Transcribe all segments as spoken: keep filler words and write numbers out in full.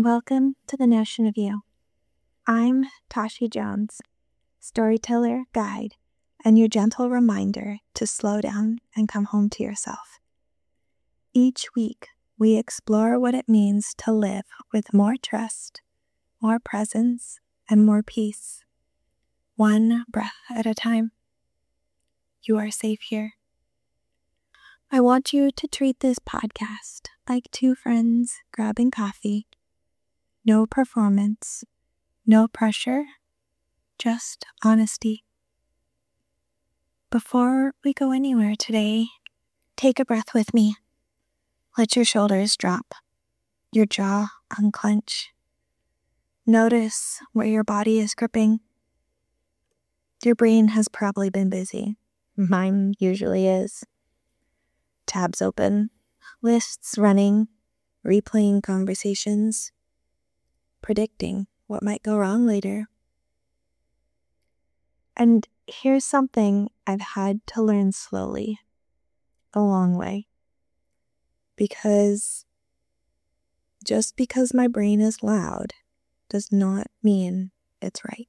Welcome to the Notion of You. I'm Tashi Jones, storyteller, guide, and your gentle reminder to slow down and come home to yourself. Each week, we explore what it means to live with more trust, more presence, and more peace, one breath at a time. You are safe here. I want you to treat this podcast like two friends grabbing coffee. No performance, no pressure, just honesty. Before we go anywhere today, take a breath with me. Let your shoulders drop, your jaw unclench. Notice where your body is gripping. Your brain has probably been busy. Mine usually is. Tabs open, lists running, replaying conversations, predicting what might go wrong later. And here's something I've had to learn slowly, a long way. Because just because my brain is loud does not mean it's right.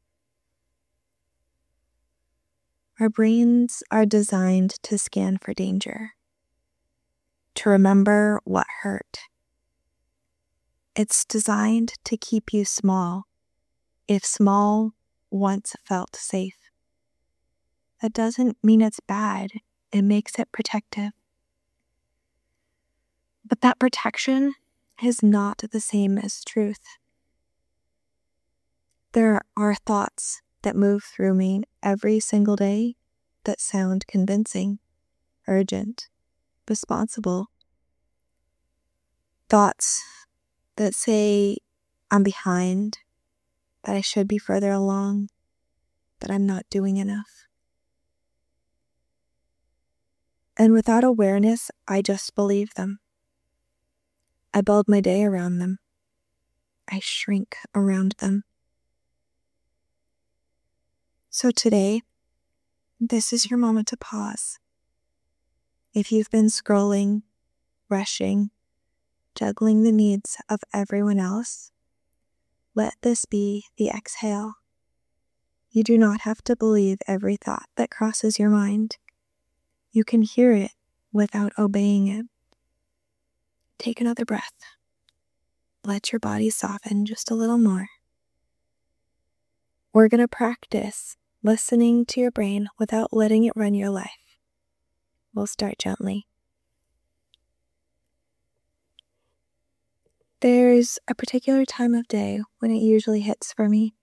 Our brains are designed to scan for danger, to remember what hurt. It's designed to keep you small, if small once felt safe. That doesn't mean it's bad, it makes it protective. But that protection is not the same as truth. There are thoughts that move through me every single day that sound convincing, urgent, responsible. Thoughts that say I'm behind, that I should be further along, that I'm not doing enough. And without awareness, I just believe them. I build my day around them. I shrink around them. So today, this is your moment to pause. If you've been scrolling, rushing, juggling the needs of everyone else, let this be the exhale. You do not have to believe every thought that crosses your mind. You can hear it without obeying it. Take another breath. Let your body soften just a little more. We're going to practice listening to your brain without letting it run your life. We'll start gently. There's a particular time of day when it usually hits for me.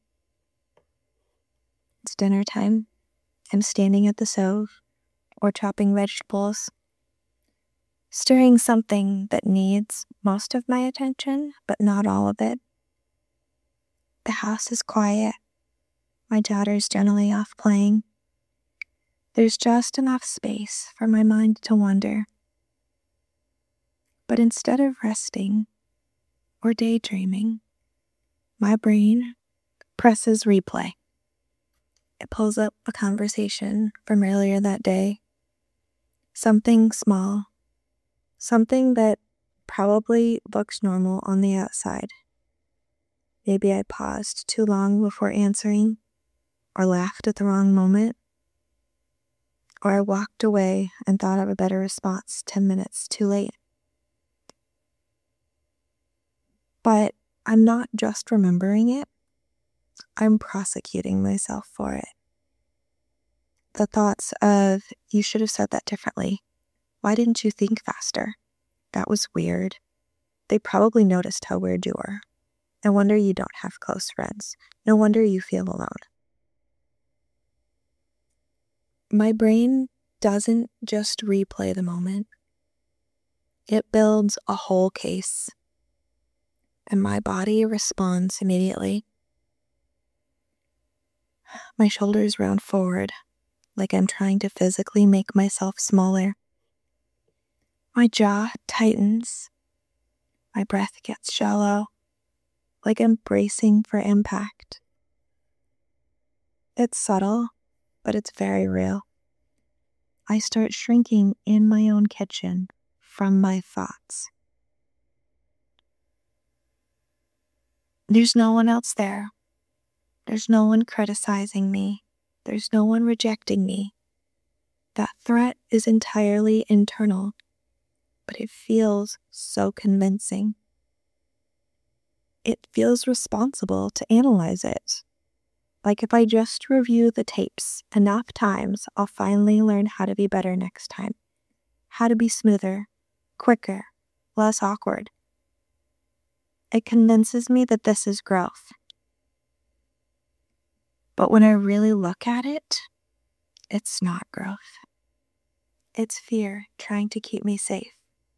It's dinner time. I'm standing at the stove or chopping vegetables, stirring something that needs most of my attention, but not all of it. The house is quiet. My daughter's generally off playing. There's just enough space for my mind to wander. But instead of resting or daydreaming, my brain presses replay. It pulls up a conversation from earlier that day. Something small. Something that probably looks normal on the outside. Maybe I paused too long before answering, or laughed at the wrong moment, or I walked away and thought of a better response ten minutes too late. But I'm not just remembering it, I'm prosecuting myself for it. The thoughts of, you should have said that differently. Why didn't you think faster? That was weird. They probably noticed how weird you were. No wonder you don't have close friends. No wonder you feel alone. My brain doesn't just replay the moment. It builds a whole case. And my body responds immediately. My shoulders round forward, like I'm trying to physically make myself smaller. My jaw tightens. My breath gets shallow, like I'm bracing for impact. It's subtle, but it's very real. I start shrinking in my own kitchen from my thoughts. There's no one else there. There's no one criticizing me. There's no one rejecting me. That threat is entirely internal, but it feels so convincing. It feels responsible to analyze it. Like if I just review the tapes enough times, I'll finally learn how to be better next time. How to be smoother, quicker, less awkward. It convinces me that this is growth. But when I really look at it, it's not growth. It's fear trying to keep me safe.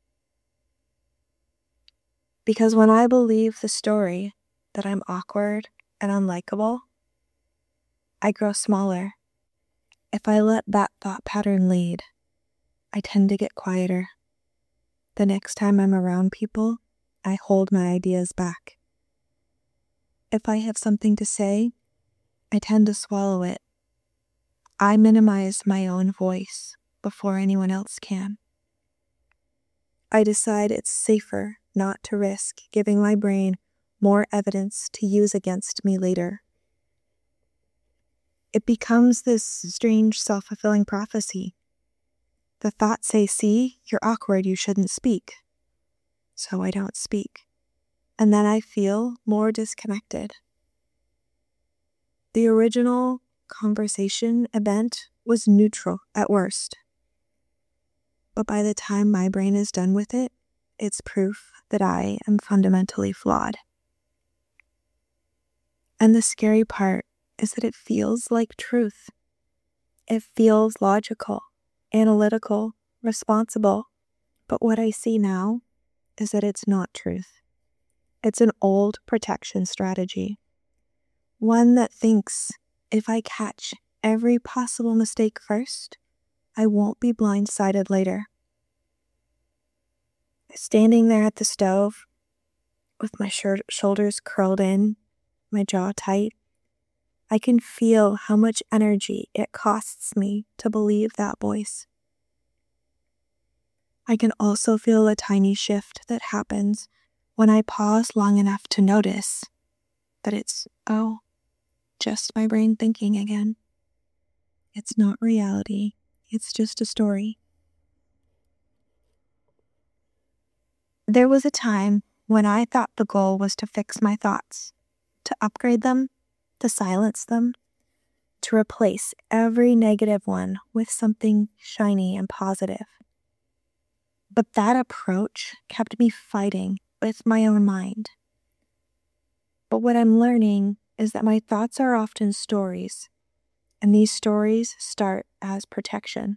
Because when I believe the story that I'm awkward and unlikable, I grow smaller. If I let that thought pattern lead, I tend to get quieter. The next time I'm around people, I hold my ideas back. If I have something to say, I tend to swallow it. I minimize my own voice before anyone else can. I decide it's safer not to risk giving my brain more evidence to use against me later. It becomes this strange self-fulfilling prophecy. The thoughts say, see, you're awkward, you shouldn't speak. So I don't speak. And then I feel more disconnected. The original conversation event was neutral at worst. But by the time my brain is done with it, it's proof that I am fundamentally flawed. And the scary part is that it feels like truth. It feels logical, analytical, responsible. But what I see now is that it's not truth. It's an old protection strategy. One that thinks if I catch every possible mistake first, I won't be blindsided later. Standing there at the stove, with my sh- shoulders curled in, my jaw tight, I can feel how much energy it costs me to believe that voice. I can also feel a tiny shift that happens when I pause long enough to notice that it's, oh, just my brain thinking again. It's not reality. It's just a story. There was a time when I thought the goal was to fix my thoughts, to upgrade them, to silence them, to replace every negative one with something shiny and positive. But that approach kept me fighting with my own mind. But what I'm learning is that my thoughts are often stories, and these stories start as protection.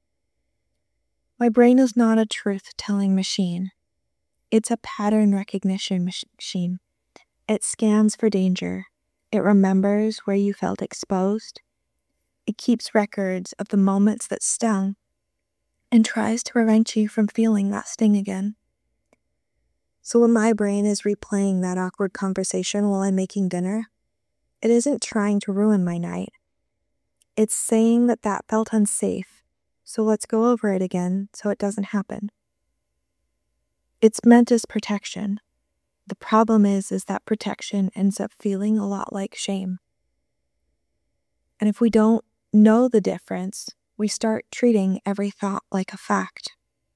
My brain is not a truth-telling machine. It's a pattern recognition machine. It scans for danger. It remembers where you felt exposed. It keeps records of the moments that stung and tries to prevent you from feeling that sting again. So when my brain is replaying that awkward conversation while I'm making dinner, it isn't trying to ruin my night. It's saying that that felt unsafe, so let's go over it again so it doesn't happen. It's meant as protection. The problem is, is that protection ends up feeling a lot like shame. And if we don't know the difference, we start treating every thought like a fact.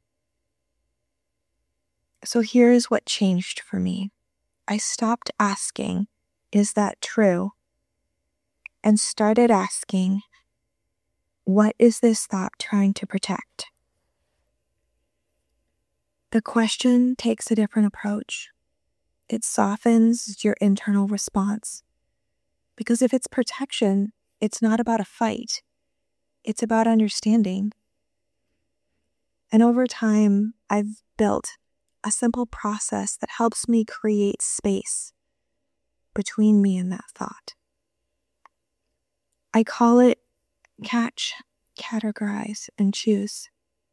So here's what changed for me. I stopped asking, is that true? And started asking, what is this thought trying to protect? The question takes a different approach. It softens your internal response. Because if it's protection, it's not about a fight. It's about understanding. And over time, I've built a simple process that helps me create space between me and that thought. I call it catch, categorize, and choose.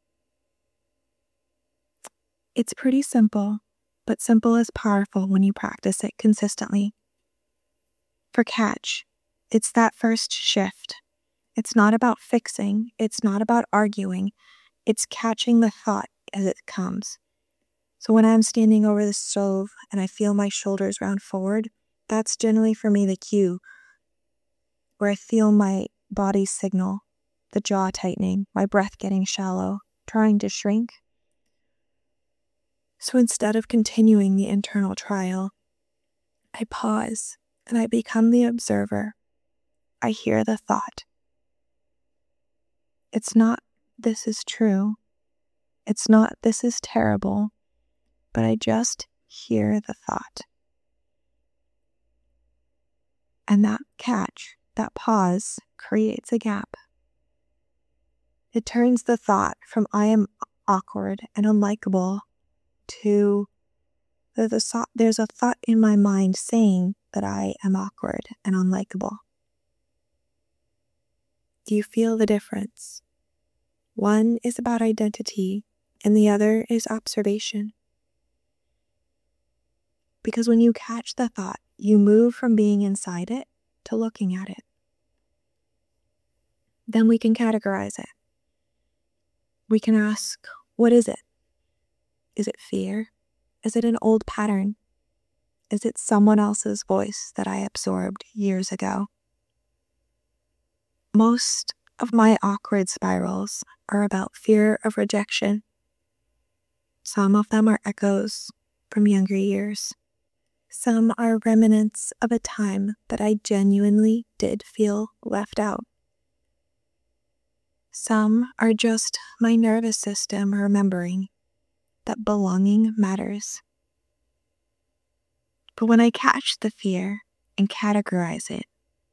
It's pretty simple, but simple is powerful when you practice it consistently. For catch, it's that first shift. It's not about fixing. It's not about arguing. It's catching the thought as it comes. So when I'm standing over the stove and I feel my shoulders round forward, That's generally for me the cue where I feel my body signal, the jaw tightening, my breath getting shallow, trying to shrink. So instead of continuing the internal trial, I pause and I become the observer. I hear the thought. It's not, this is true. It's not, this is terrible. But I just hear the thought. And that catch, that pause, creates a gap. It turns the thought from I am awkward and unlikable to there's a, thought, there's a thought in my mind saying that I am awkward and unlikable. Do you feel the difference? One is about identity and the other is observation. Because when you catch the thought, you move from being inside it to looking at it. Then we can categorize it. We can ask, what is it? Is it fear? Is it an old pattern? Is it someone else's voice that I absorbed years ago? Most of my awkward spirals are about fear of rejection. Some of them are echoes from younger years. Some are remnants of a time that I genuinely did feel left out. Some are just my nervous system remembering that belonging matters. But when I catch the fear and categorize it,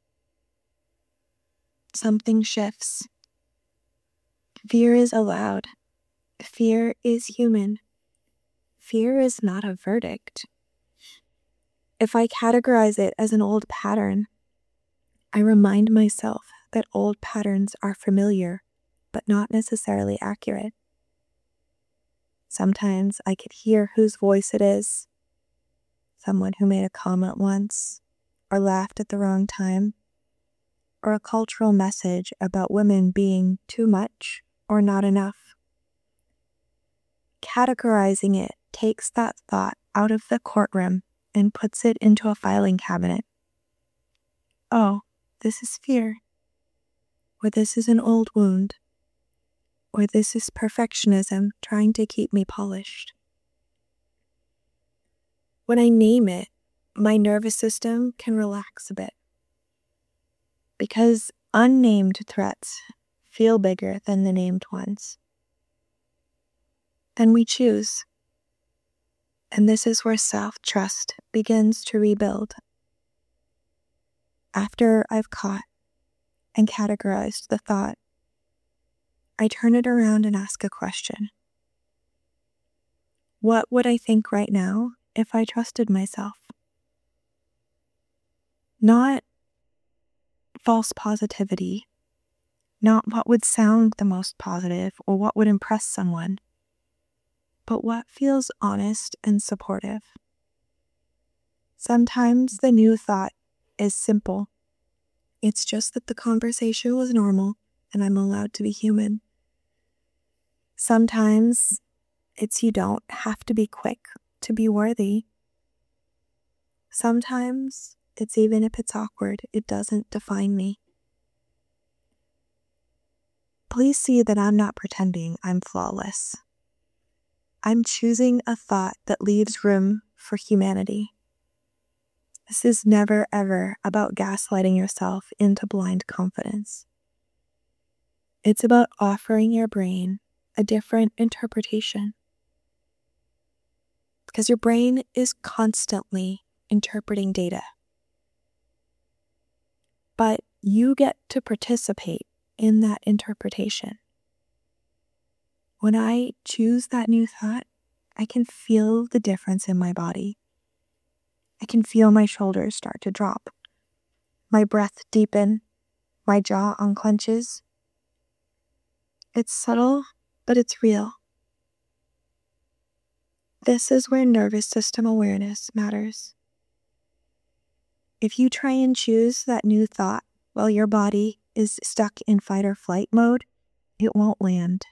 something shifts. Fear is allowed. Fear is human. Fear is not a verdict. If I categorize it as an old pattern, I remind myself that old patterns are familiar, but not necessarily accurate. Sometimes I could hear whose voice it is. Someone who made a comment once, or laughed at the wrong time, or a cultural message about women being too much or not enough. Categorizing it takes that thought out of the courtroom and puts it into a filing cabinet. Oh, this is fear. Or this is an old wound. Or this is perfectionism trying to keep me polished. When I name it, my nervous system can relax a bit. Because unnamed threats feel bigger than the named ones. Then we choose. And this is where self-trust begins to rebuild. After I've caught and categorized the thought, I turn it around and ask a question. What would I think right now if I trusted myself? Not false positivity, not what would sound the most positive or what would impress someone, but what feels honest and supportive. Sometimes the new thought is simple. It's just that the conversation was normal and I'm allowed to be human. Sometimes it's you don't have to be quick to be worthy. Sometimes it's even if it's awkward, it doesn't define me. Please see that I'm not pretending I'm flawless. I'm choosing a thought that leaves room for humanity. This is never ever about gaslighting yourself into blind confidence. It's about offering your brain a different interpretation. Because your brain is constantly interpreting data. But you get to participate in that interpretation. When I choose that new thought, I can feel the difference in my body. I can feel my shoulders start to drop, my breath deepen, my jaw unclenches. It's subtle, but it's real. This is where nervous system awareness matters. If you try and choose that new thought while your body is stuck in fight or flight mode, it won't land.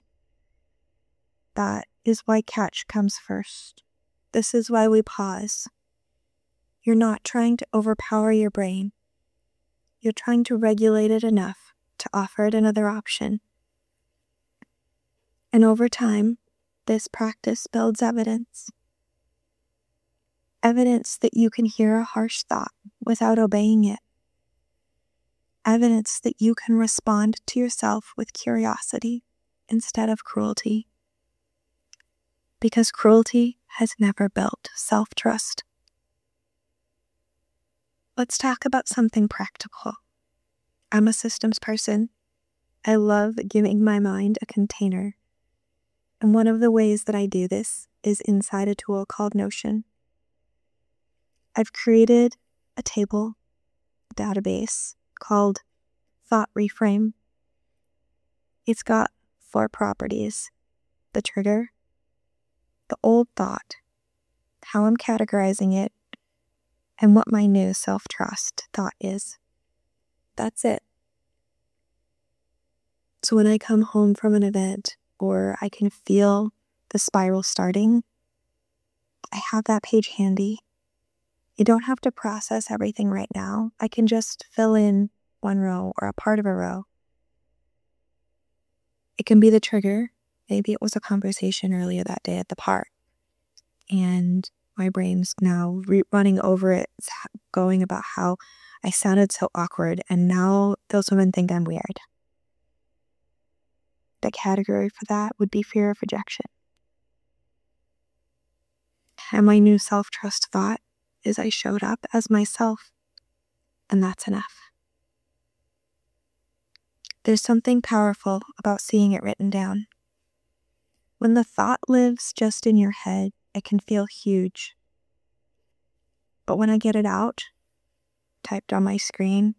That is why catch comes first. This is why we pause. You're not trying to overpower your brain. You're trying to regulate it enough to offer it another option. And over time, this practice builds evidence. Evidence that you can hear a harsh thought without obeying it. Evidence that you can respond to yourself with curiosity instead of cruelty. Because cruelty has never built self-trust. Let's talk about something practical. I'm a systems person. I love giving my mind a container. And one of the ways that I do this is inside a tool called Notion. I've created a table database called Thought Reframe. It's got four properties: the trigger, the old thought, how I'm categorizing it, and what my new self-trust thought is. That's it. So when I come home from an event, or I can feel the spiral starting, I have that page handy. You don't have to process everything right now. I can just fill in one row or a part of a row. It can be the trigger. Maybe it was a conversation earlier that day at the park, and my brain's now re- running over it, going about how I sounded so awkward, and now those women think I'm weird. The category for that would be fear of rejection. And my new self-trust thought is I showed up as myself, and that's enough. There's something powerful about seeing it written down. When the thought lives just in your head, it can feel huge. But when I get it out, typed on my screen,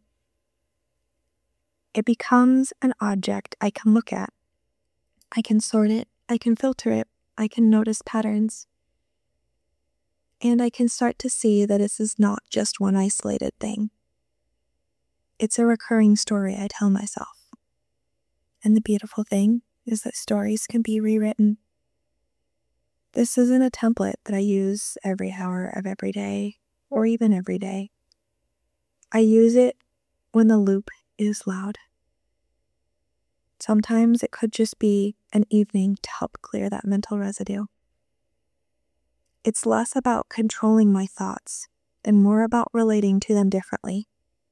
it becomes an object I can look at. I can sort it, I can filter it, I can notice patterns. And I can start to see that this is not just one isolated thing. It's a recurring story I tell myself. And the beautiful thing is that stories can be rewritten. This isn't a template that I use every hour of every day, or even every day. I use it when the loop is loud. Sometimes it could just be an evening to help clear that mental residue. It's less about controlling my thoughts and more about relating to them differently.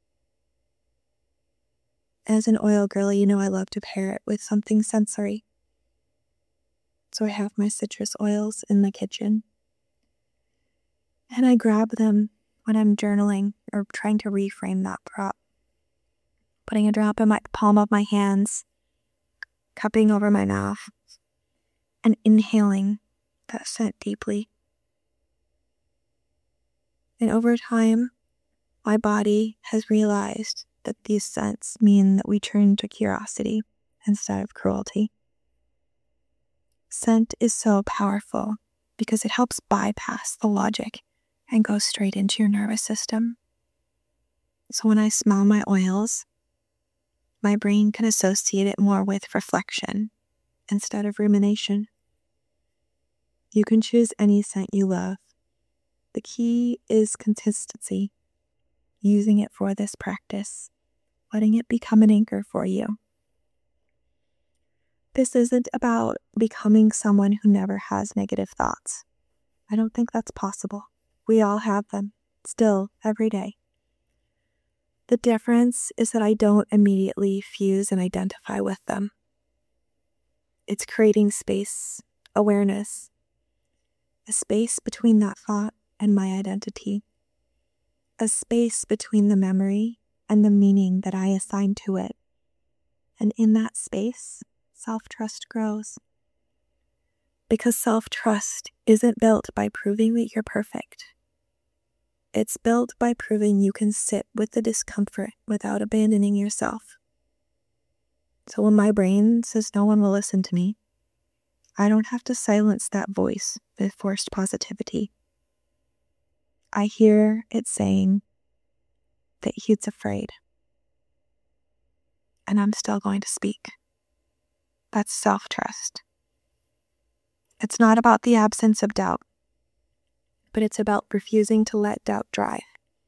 As an oil girly, you know I love to pair it with something sensory. So I have my citrus oils in the kitchen. And I grab them when I'm journaling or trying to reframe that prop. Putting a drop in my palm of my hands, cupping over my mouth, and inhaling that scent deeply. And over time, my body has realized that these scents mean that we turn to curiosity instead of cruelty. Scent is so powerful because it helps bypass the logic and go straight into your nervous system. So when I smell my oils, my brain can associate it more with reflection instead of rumination. You can choose any scent you love. The key is consistency, using it for this practice, letting it become an anchor for you. This isn't about becoming someone who never has negative thoughts. I don't think that's possible. We all have them, still, every day. The difference is that I don't immediately fuse and identify with them. It's creating space, awareness, a space between that thought and my identity, a space between the memory and the meaning that I assign to it. And in that space, self-trust grows. Because self-trust isn't built by proving that you're perfect. It's built by proving you can sit with the discomfort without abandoning yourself. So when my brain says no one will listen to me, I don't have to silence that voice with forced positivity. I hear it saying that he's afraid. And I'm still going to speak. That's self-trust. It's not about the absence of doubt. but it's about refusing to let doubt drive.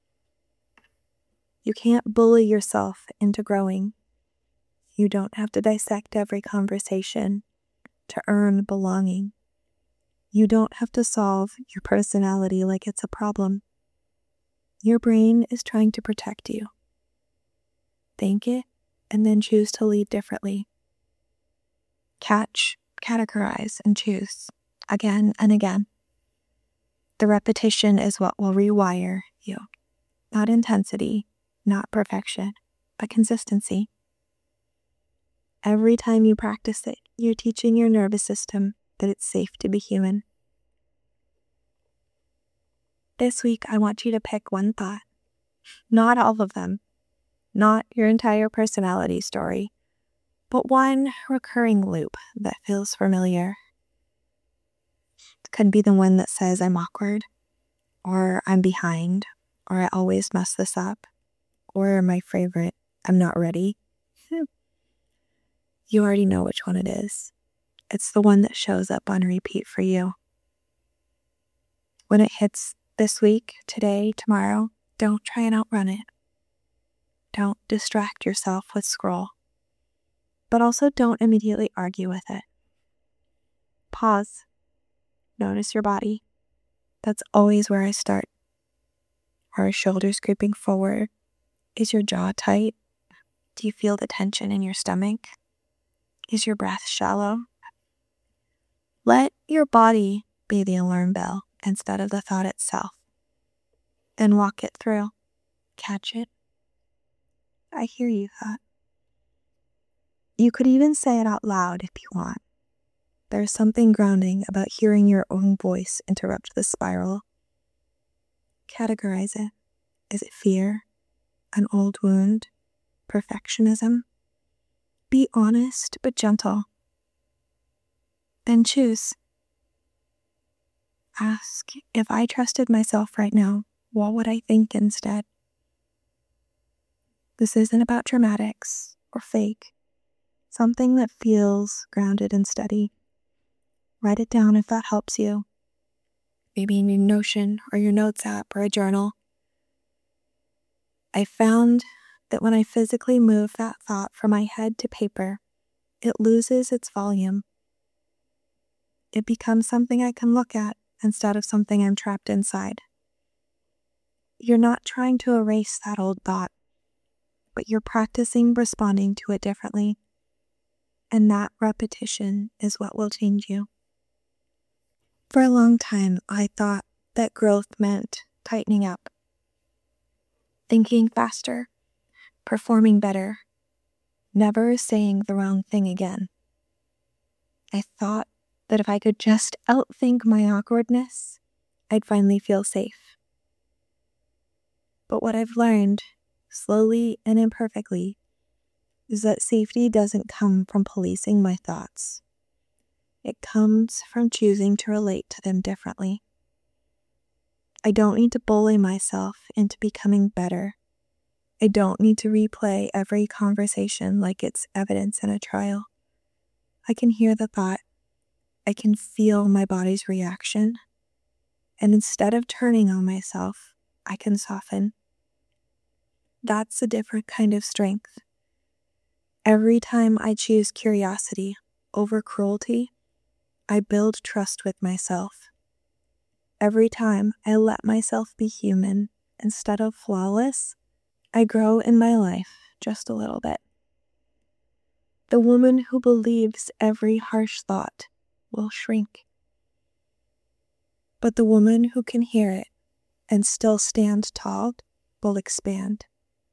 You can't bully yourself into growing. You don't have to dissect every conversation to earn belonging. You don't have to solve your personality like it's a problem. Your brain is trying to protect you. Thank it, and then choose to lead differently. Catch, categorize, and choose again and again. The repetition is what will rewire you. Not intensity, not perfection, but consistency. Every time you practice it, you're teaching your nervous system that it's safe to be human. This week, I want you to pick one thought. Not all of them. Not your entire personality story, but one recurring loop that feels familiar. It could be the one that says I'm awkward, or I'm behind, or I always mess this up, or my favorite, I'm not ready. You already know which one it is. It's the one that shows up on repeat for you. When it hits this week, today, tomorrow, don't try and outrun it. Don't distract yourself with scroll. But also don't immediately argue with it. Pause. Notice your body. That's always where I start. Are your shoulders creeping forward? Is your jaw tight? Do you feel the tension in your stomach? Is your breath shallow? Let your body be the alarm bell instead of the thought itself. Then walk it through. Catch it. I hear you, thought. You could even say it out loud if you want. There's something grounding about hearing your own voice interrupt the spiral. Categorize it. Is it fear? An old wound? Perfectionism? Be honest but gentle. Then choose. Ask, if I trusted myself right now, what would I think instead? This isn't about dramatics or fake. Something that feels grounded and steady. Write it down if that helps you. Maybe in your Notion or your notes app or a journal. I found that when I physically move that thought from my head to paper, it loses its volume. It becomes something I can look at instead of something I'm trapped inside. You're not trying to erase that old thought, but you're practicing responding to it differently. And that repetition is what will change you. For a long time, I thought that growth meant tightening up, thinking faster, performing better, never saying the wrong thing again. I thought that if I could just outthink my awkwardness, I'd finally feel safe. But what I've learned, slowly and imperfectly, is that safety doesn't come from policing my thoughts. It comes from choosing to relate to them differently. I don't need to bully myself into becoming better. I don't need to replay every conversation like it's evidence in a trial. I can hear the thought. I can feel my body's reaction. And instead of turning on myself, I can soften. That's a different kind of strength. Every time I choose curiosity over cruelty, I build trust with myself. Every time I let myself be human instead of flawless, I grow in my life just a little bit. The woman who believes every harsh thought will shrink. But the woman who can hear it and still stand tall will expand.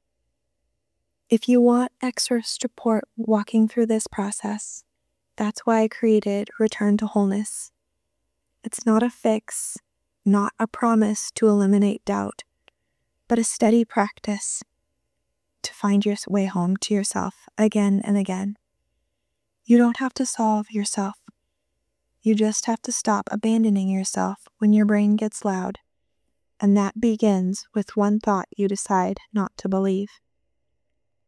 If you want extra support walking through this process, that's why I created Return to Wholeness. It's not a fix, not a promise to eliminate doubt, but a steady practice to find your way home to yourself again and again. You don't have to solve yourself. You just have to stop abandoning yourself when your brain gets loud, and that begins with one thought you decide not to believe.